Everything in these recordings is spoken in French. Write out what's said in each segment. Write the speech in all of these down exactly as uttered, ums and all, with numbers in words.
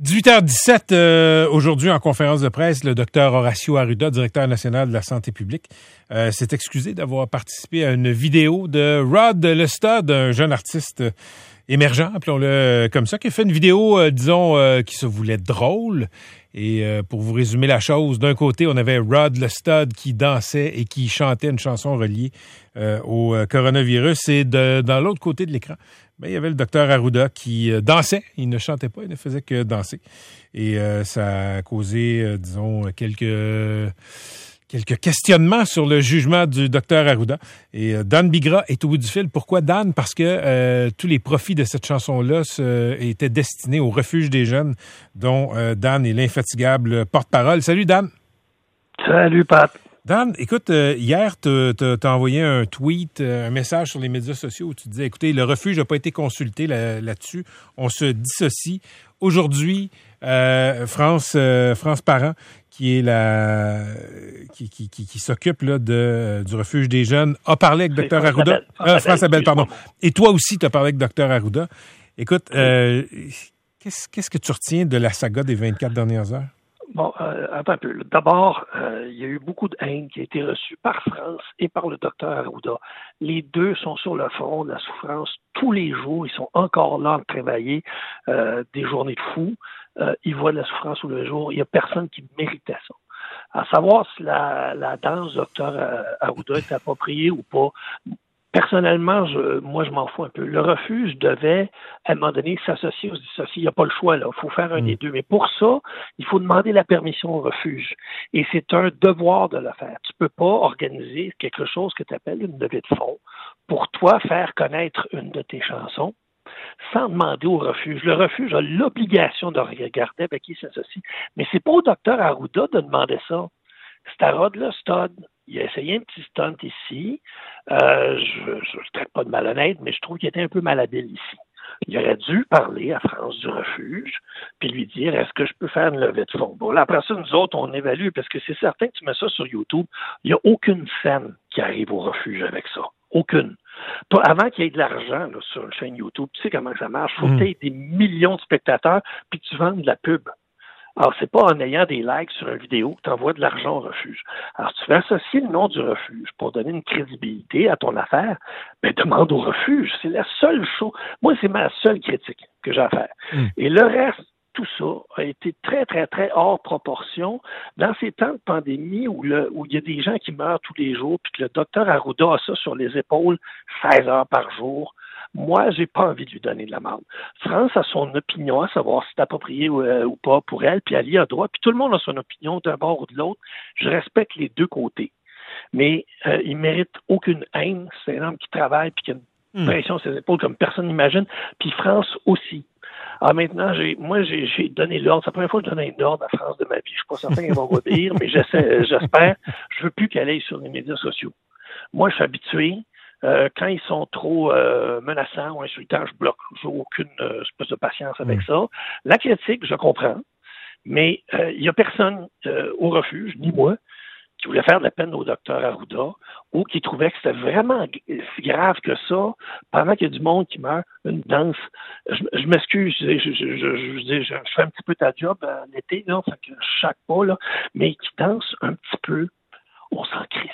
dix-huit heures dix-sept, euh, aujourd'hui en conférence de presse, le docteur Horacio Arruda, directeur national de la santé publique, euh, s'est excusé d'avoir participé à une vidéo de Rod Lestad, un jeune artiste émergent, appelons-le comme ça, qui a fait une vidéo, euh, disons, euh, qui se voulait drôle. Et euh, pour vous résumer la chose, d'un côté, on avait Rod Lestad qui dansait et qui chantait une chanson reliée euh, au euh, coronavirus. Et de, dans l'autre côté de l'écran, ben, il y avait le docteur Arruda qui euh, dansait. Il ne chantait pas, il ne faisait que danser. Et euh, ça a causé, euh, disons, quelques... Quelques questionnements sur le jugement du docteur Arruda. Et euh, Dan Bigra est au bout du fil. Pourquoi Dan? Parce que euh, tous les profits de cette chanson-là se, étaient destinés au refuge des jeunes, dont euh, Dan est l'infatigable porte-parole. Salut Dan! Salut Pat! Dan, écoute, euh, hier, tu as envoyé un tweet, euh, un message sur les médias sociaux où tu disais, écoutez, le refuge n'a pas été consulté là, là-dessus. On se dissocie. Aujourd'hui, euh, France, euh, France Parent, qui est la qui qui qui, qui s'occupe là de euh, du refuge des jeunes, a parlé avec docteur Arruda. Ah, France Abel, pardon. Et toi aussi, tu as parlé avec docteur Arruda. Écoute, euh, qu'est-ce qu'est-ce que tu retiens de la saga des vingt-quatre dernières heures? Bon, euh, attends un peu. D'abord, euh, il y a eu beaucoup de haine qui a été reçue par France et par le docteur Arruda. Les deux sont sur le front de la souffrance tous les jours. Ils sont encore là à travailler euh, des journées de fous. Euh, ils voient de la souffrance tous les jours. Il n'y a personne qui méritait ça. À savoir si la, la danse du docteur Arruda est appropriée ou pas, personnellement, je, moi, je m'en fous un peu. Le refuge devait, à un moment donné, s'associer ou se dissocier. Il n'y a pas le choix, là. Il faut faire un des deux. Mais pour ça, il faut demander la permission au refuge. Et c'est un devoir de le faire. Tu peux pas organiser quelque chose que tu appelles une levée de fonds pour toi faire connaître une de tes chansons sans demander au refuge. Le refuge a l'obligation de regarder avec qui il s'associe. Mais c'est pas au docteur Arruda de demander ça. C'est à Rod Lestad. Il a essayé un petit stunt ici. Euh, je ne traite pas de malhonnête, mais je trouve qu'il était un peu malhabile ici. Il aurait dû parler à France du refuge, puis lui dire, est-ce que je peux faire une levée de fonds? Bon, là, après ça, nous autres, on évalue, parce que c'est certain que tu mets ça sur YouTube, il n'y a aucune scène qui arrive au refuge avec ça. Aucune. Pas, avant qu'il y ait de l'argent là, sur une chaîne YouTube, tu sais comment ça marche. Il faut mmh. que tu aies des millions de spectateurs, puis que tu vendes de la pub. Alors, c'est pas en ayant des likes sur une vidéo que tu envoies de l'argent au refuge. Alors, si tu veux associer le nom du refuge pour donner une crédibilité à ton affaire, ben, demande au refuge. C'est la seule chose. Moi, c'est ma seule critique que j'ai à faire. Mm. Et le reste, tout ça a été très, très, très hors proportion dans ces temps de pandémie où, le, où il y a des gens qui meurent tous les jours puis que le docteur Arruda a ça sur les épaules seize heures par jour. Moi, j'ai pas envie de lui donner de la marde. France a son opinion à savoir si c'est approprié ou, euh, ou pas pour elle, puis elle y a droit, puis tout le monde a son opinion d'un bord ou de l'autre. Je respecte les deux côtés. Mais euh, il mérite aucune haine. C'est un homme qui travaille puis qui a une mmh. pression sur ses épaules comme personne n'imagine. Puis France aussi. Alors maintenant, j'ai, moi, j'ai, j'ai donné l'ordre. C'est la première fois que je donne un ordre à France de ma vie. Je suis pas certain qu'elle va obéir, mais j'essaie, j'espère. Je veux plus qu'elle aille sur les médias sociaux. Moi, je suis habitué. Euh, quand ils sont trop euh, menaçants ou insultants, je bloque. Je n'ai aucune euh, espèce de patience avec mmh. ça. La critique, je comprends, mais il euh, n'y a personne euh, au refuge, ni moi, qui voulait faire de la peine au docteur Arruda ou qui trouvait que c'était vraiment si grave que ça, pendant qu'il y a du monde qui meurt, une danse. Je, je m'excuse, je, je, je, je, je, je fais un petit peu ta job euh, l'été, là, fait que je chaque pas, là, mais qui danse un petit peu, on s'en crisse.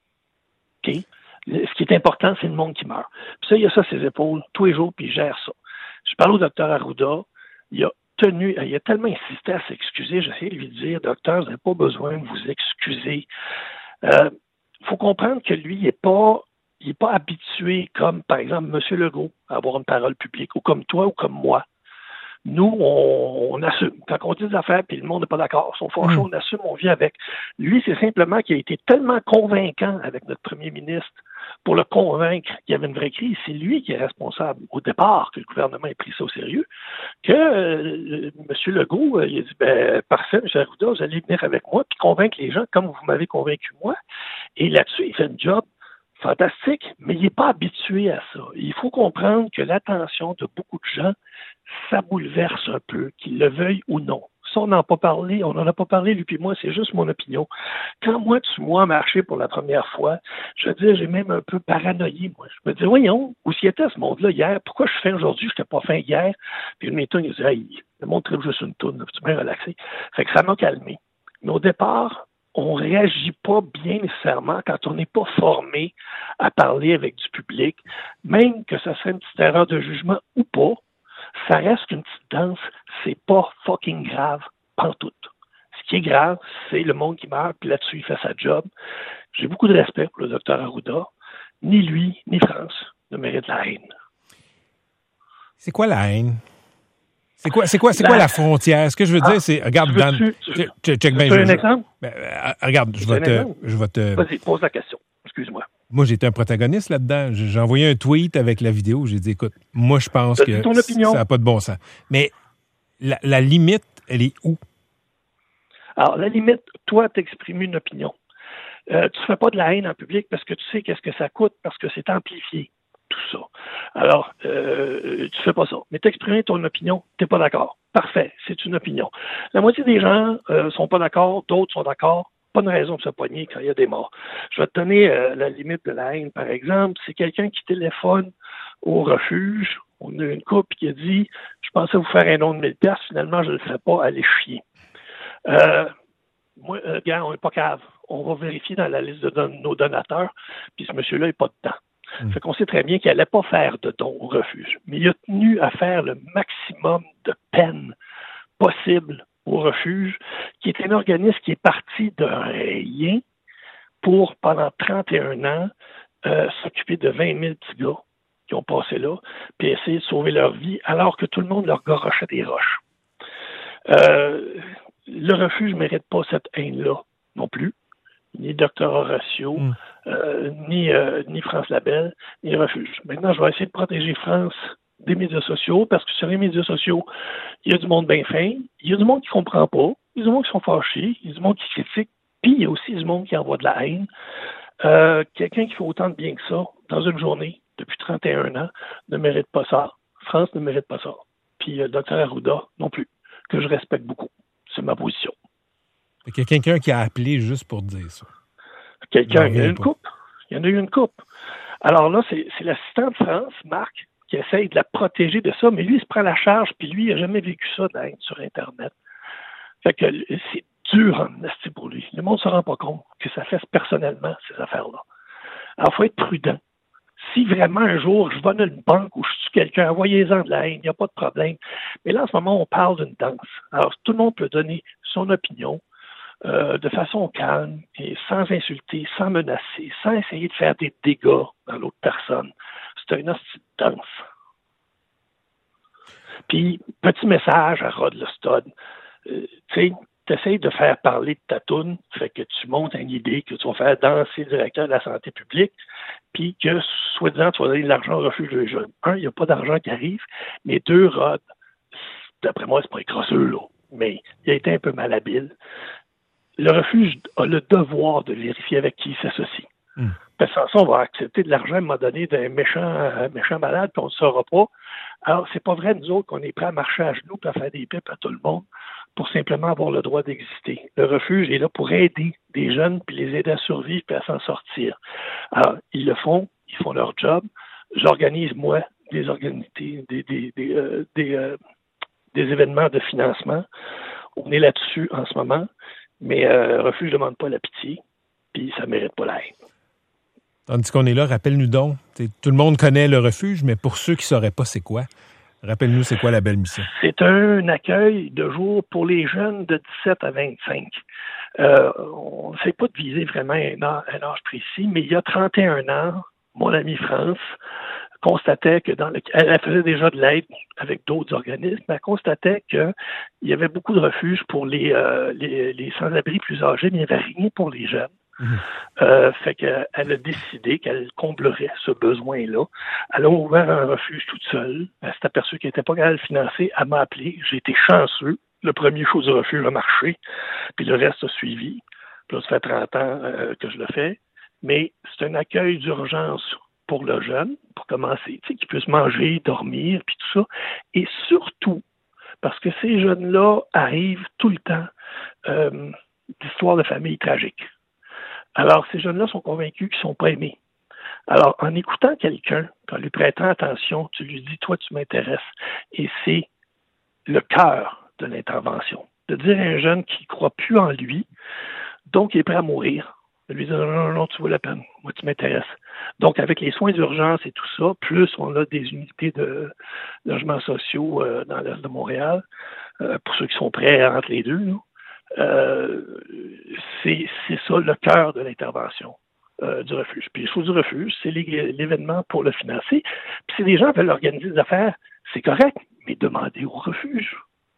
OK? Ce qui est important, c'est le monde qui meurt. Puis ça, il y a ça à ses épaules tous les jours, puis il gère ça. Je parle au docteur Arruda, il a tenu, il a tellement insisté à s'excuser, j'essaie de lui dire, docteur, vous n'avez pas besoin de vous excuser. Il euh, faut comprendre que lui, il n'est pas, il est pas habitué, comme par exemple M. Legault, à avoir une parole publique, ou comme toi ou comme moi. Nous, on, on assume. Quand on dit des affaires, puis le monde n'est pas d'accord, son fâchés, on assume, on vit avec. Lui, c'est simplement qu'il a été tellement convaincant avec notre premier ministre pour le convaincre qu'il y avait une vraie crise. C'est lui qui est responsable, au départ, que le gouvernement ait pris ça au sérieux, que euh, M. Legault, euh, il a dit, ben, parfait, M. Arruda, vous allez venir avec moi, puis convaincre les gens comme vous m'avez convaincu moi. Et là-dessus, il fait un job fantastique, mais il n'est pas habitué à ça. Il faut comprendre que l'attention de beaucoup de gens, ça bouleverse un peu, qu'ils le veuillent ou non. Ça, on n'en a pas parlé, on n'en a pas parlé, lui puis moi, c'est juste mon opinion. Quand moi, tu m'as marché pour la première fois, je veux dire, j'ai même un peu paranoïé, moi. Je me dis, voyons, où s'y était ce monde-là hier? Pourquoi je fais aujourd'hui? Je n'étais pas fin hier. Puis le méton, il dit, hey, le monde tripe juste une toune, tu bien relaxé. Fait que ça m'a calmé. Mais au départ, on ne réagit pas bien nécessairement quand on n'est pas formé à parler avec du public, même que ça serait une petite erreur de jugement ou pas. Ça reste une petite danse, c'est pas fucking grave, pantoute. Ce qui est grave, c'est le monde qui meurt, puis là-dessus, il fait sa job. J'ai beaucoup de respect pour le docteur Arruda. Ni lui, ni France ne méritent la haine. C'est quoi la haine? C'est quoi, c'est quoi, c'est la... quoi la frontière? Ce que je veux ah, dire, c'est, regarde, Dan, tu, tu, check, check, check tu bien. un exemple? Ben, euh, regarde, je vais te, je vais te... Vas-y, pose la question. Excuse-moi. Moi, j'étais un protagoniste là-dedans. J'ai envoyé un tweet avec la vidéo. J'ai dit, écoute, moi, je pense que ton opinion. Ça n'a pas de bon sens. Mais la, la limite, elle est où? Alors, la limite, toi, t'exprimes une opinion. Euh, tu ne fais pas de la haine en public parce que tu sais qu'est-ce que ça coûte, parce que c'est amplifié, tout ça. Alors, euh, tu fais pas ça. Mais t'exprimer ton opinion, t'es pas d'accord. Parfait, c'est une opinion. La moitié des gens euh, sont pas d'accord, d'autres sont d'accord. Pas de raison de se poigner quand il y a des morts. Je vais te donner euh, la limite de la haine, par exemple. C'est quelqu'un qui téléphone au refuge. On a une couple qui a dit « Je pensais vous faire un don de mille piastres, finalement, je ne le fais pas, allez chier. Euh, » Moi, euh, gars, on n'est pas cave. On va vérifier dans la liste de don- nos donateurs, puis ce monsieur-là n'est pas dedans. Mmh. Fait qu'on sait très bien qu'il n'allait pas faire de don au refuge. Mais il a tenu à faire le maximum de peine possible au refuge, qui est un organisme qui est parti de rien pour, pendant trente et un ans, euh, s'occuper de vingt mille petits gars qui ont passé là, puis essayer de sauver leur vie, alors que tout le monde leur garochait des roches. Euh, le refuge ne mérite pas cette haine-là non plus, ni docteur Horacio, mm. euh, ni, euh, ni France Labelle, ni le refuge. Maintenant, je vais essayer de protéger France des médias sociaux, parce que sur les médias sociaux, il y a du monde bien fin, il y a du monde qui ne comprend pas, il y a du monde qui sont fâchés, il y a du monde qui critique, puis il y a aussi du monde qui envoie de la haine. Euh, quelqu'un qui fait autant de bien que ça, dans une journée, depuis trente et un ans, ne mérite pas ça. France ne mérite pas ça. Puis le docteur Arruda non plus, que je respecte beaucoup. C'est ma position. Il y a quelqu'un qui a appelé juste pour dire ça. Quelqu'un, il y en a une coupe. Il y en a eu une coupe. Alors là, c'est, c'est l'assistant de France, Marc, qui essaye de la protéger de ça, mais lui, il se prend la charge, puis lui, il n'a jamais vécu ça de la haine sur Internet. Fait que c'est dur en esti pour lui. Le monde ne se rend pas compte que ça fait personnellement, ces affaires-là. Alors, il faut être prudent. Si vraiment un jour, je vais dans une banque ou je tue quelqu'un, envoyez-en de la haine, il n'y a pas de problème. Mais là, en ce moment, on parle d'une danse. Alors, tout le monde peut donner son opinion euh, de façon calme et sans insulter, sans menacer, sans essayer de faire des dégâts dans l'autre personne. C'est une hostie de danse. Puis, petit message à Rod Lestod. Euh, tu sais, tu essaies de faire parler de ta toune, fait que tu montes une idée que tu vas faire danser le directeur de la santé publique, puis que, soi-disant, tu vas donner de l'argent au refuge des jeunes. Un, il n'y a pas d'argent qui arrive, mais deux, Rod, d'après moi, c'est pas écrasseux, là, mais il a été un peu malhabile. Le refuge a le devoir de vérifier avec qui il s'associe. Mm. Parce que sans ça, on va accepter de l'argent à un moment donné d'un méchant, méchant malade, puis on ne le saura pas. Alors, c'est pas vrai, nous autres, qu'on est prêts à marcher à genoux et à faire des pipes à tout le monde pour simplement avoir le droit d'exister. Le refuge est là pour aider des jeunes, puis les aider à survivre et à s'en sortir. Alors, ils le font, ils font leur job. J'organise, moi, des organités, des, des, des, euh, des, euh, des événements de financement. On est là-dessus en ce moment, mais euh, le refuge ne demande pas la pitié, puis ça ne mérite pas la haine. Tandis qu'on est là, rappelle-nous donc. T'sais, tout le monde connaît le refuge, mais pour ceux qui ne sauraient pas c'est quoi, rappelle-nous c'est quoi la belle mission. C'est un accueil de jour pour les jeunes de dix-sept à vingt-cinq. Euh, on ne sait pas de viser vraiment un âge, un âge précis, mais il y a trente et un ans, mon amie France constatait que dans le, elle faisait déjà de l'aide avec d'autres organismes, mais elle constatait qu'il y avait beaucoup de refuges pour les, euh, les, les sans-abri plus âgés, mais il n'y avait rien pour les jeunes. Mmh. Euh, fait qu'elle a décidé qu'elle comblerait ce besoin-là. Elle a ouvert un refuge toute seule. Elle s'est aperçue qu'elle n'était pas capable de le financer. Elle m'a appelé. J'ai été chanceux. Le premier show du refuge a marché. Puis le reste a suivi. Puis là, ça fait trente ans euh, que je le fais. Mais c'est un accueil d'urgence pour le jeune, pour commencer, tu sais, qu'il puisse manger, dormir, puis tout ça. Et surtout, Parce que ces jeunes-là arrivent tout le temps euh, d'histoires de famille tragiques. Alors, ces jeunes-là sont convaincus qu'ils ne sont pas aimés. Alors, en écoutant quelqu'un, en lui prêtant attention, tu lui dis, toi, tu m'intéresses. Et c'est le cœur de l'intervention. De dire à un jeune qui ne croit plus en lui, donc il est prêt à mourir, de lui dire, non, non, non, tu vaux la peine, moi, tu m'intéresses. Donc, avec les soins d'urgence et tout ça, plus on a des unités de logements sociaux euh, dans l'est de Montréal, euh, pour ceux qui sont prêts entre les deux, là, euh, c'est, c'est ça le cœur de l'intervention. Euh, du refuge. Puis les choses du refuge, c'est l'événement pour le financer. Puis si les gens veulent organiser des affaires, c'est correct, mais demandez au refuge.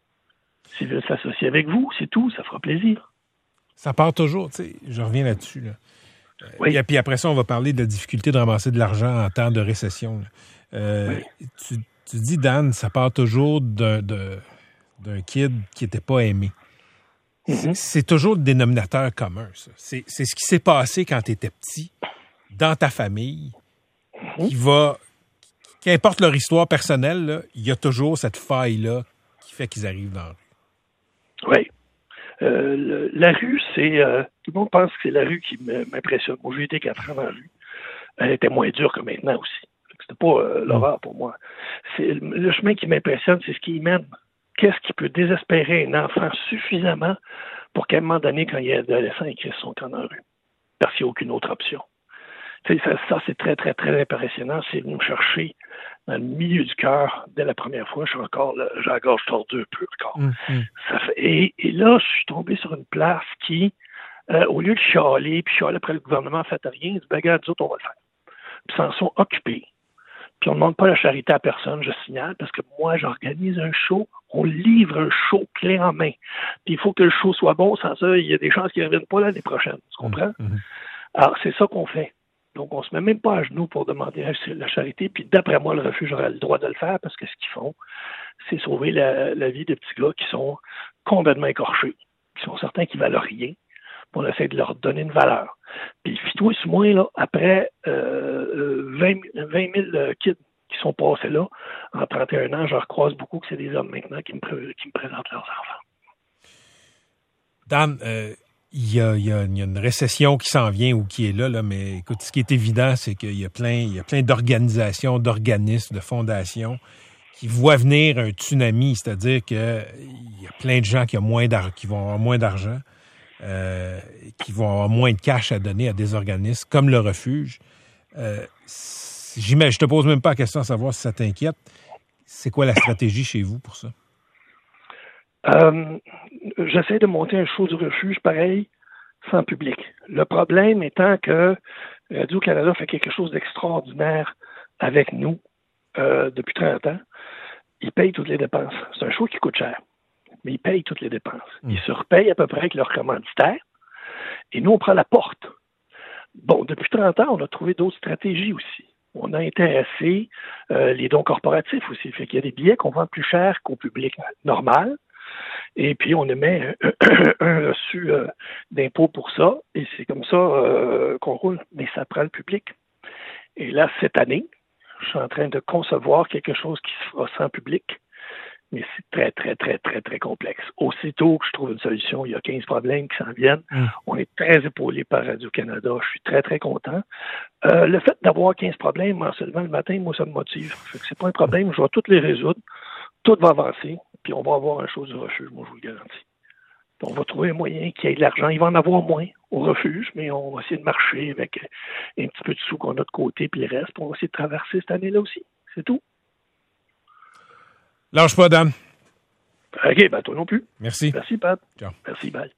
S'ils veulent s'associer avec vous, c'est tout, ça fera plaisir. Ça part toujours, tu sais, je reviens là-dessus. Là. Oui. Et puis après ça, on va parler de la difficulté de ramasser de l'argent en temps de récession. Euh, oui. tu, tu dis, Dan, ça part toujours d'un, de, d'un kid qui n'était pas aimé. Mm-hmm. C'est toujours le dénominateur commun, ça. C'est, c'est ce qui s'est passé quand tu étais petit, dans ta famille, mm-hmm. qui va... Qu'importe leur histoire personnelle, là, il y a toujours cette faille-là qui fait qu'ils arrivent dans la rue. Oui. Euh, le, la rue, c'est... Euh, tout le monde pense que c'est la rue qui m'impressionne. Moi, j'ai été quatre ans dans la rue. Elle était moins dure que maintenant aussi. C'était pas euh, l'horreur pour moi. C'est, le chemin qui m'impressionne, c'est ce qui y mène. Qu'est-ce qui peut désespérer un enfant suffisamment pour qu'à un moment donné, quand il est adolescent, il crée son camp dans la rue? Parce qu'il n'y a aucune autre option. Tu sais, ça, ça, c'est très, très, très impressionnant. C'est venu me chercher dans le milieu du cœur dès la première fois. Je suis encore là, j'ai la gorge tordue un peu encore. Mm-hmm. Ça fait, et, et là, je suis tombé sur une place qui, euh, au lieu de chialer, puis chialer après le gouvernement, fait rien, ils disent, ben, regarde, nous autres, on va le faire. Puis, s'en sont occupés. Puis on ne demande pas la charité à personne, je signale, parce que moi, j'organise un show, on livre un show clé en main. Puis il faut que le show soit bon, sans ça, il y a des chances qu'il ne revienne pas l'année prochaine. Tu comprends? Mm-hmm. Alors, c'est ça qu'on fait. Donc, on ne se met même pas à genoux pour demander la charité. Puis d'après moi, le refuge aurait le droit de le faire, parce que ce qu'ils font, c'est sauver la, la vie de petits gars qui sont complètement écorchés, qui sont certains qu'ils ne valent rien. On essaie de leur donner une valeur. Puis, fis-toi sur moi, là, après euh, vingt mille kids qui sont passés là, en trente et un ans, je recroise beaucoup que c'est des hommes maintenant qui me, pré- qui me présentent leurs enfants. Dan, euh, il y a, y a, y a une récession qui s'en vient ou qui est là, là, mais écoute, ce qui est évident, c'est qu'il y a plein, il y a plein d'organisations, d'organismes, de fondations qui voient venir un tsunami, c'est-à-dire qu'il y a plein de gens qui, ont moins d'ar- qui vont avoir moins d'argent. Euh, qui vont avoir moins de cash à donner à des organismes comme le refuge. Euh, j'imagine, je te pose même pas la question à savoir si ça t'inquiète. C'est quoi la stratégie chez vous pour ça? Euh, j'essaie de monter un show du refuge pareil, sans public. Le problème étant que Radio-Canada fait quelque chose d'extraordinaire avec nous euh, depuis trente ans. Ils payent toutes les dépenses. C'est un show qui coûte cher. Mais ils payent toutes les dépenses. Mmh. Ils se repayent à peu près avec leurs commanditaires. Et nous, on prend la porte. Bon, depuis trente ans, on a trouvé d'autres stratégies aussi. On a intéressé euh, les dons corporatifs aussi. Fait qu'il y a des billets qu'on vend plus cher qu'au public normal. Et puis, on émet un, un reçu euh, d'impôt pour ça. Et c'est comme ça euh, qu'on roule. Mais ça prend le public. Et là, cette année, je suis en train de concevoir quelque chose qui se fera sans public. Mais c'est très, très, très, très, très complexe. Aussitôt que je trouve une solution, il y a quinze problèmes qui s'en viennent. Mmh. On est très épaulé par Radio-Canada. Je suis très, très content. Euh, le fait d'avoir quinze problèmes en se levant le matin, moi, ça me motive. Fait que c'est pas un problème. Je vais tous les résoudre. Tout va avancer. Puis on va avoir un chose du refuge, moi, je vous le garantis. Puis on va trouver un moyen qu'il y ait de l'argent. Il va en avoir moins au refuge, mais on va essayer de marcher avec un petit peu de sous qu'on a de côté, puis le reste. Puis on va essayer de traverser cette année-là aussi. C'est tout. Lâche pas, Dan. OK, ben toi non plus. Merci. Merci, Pat. Ciao. Merci, bye.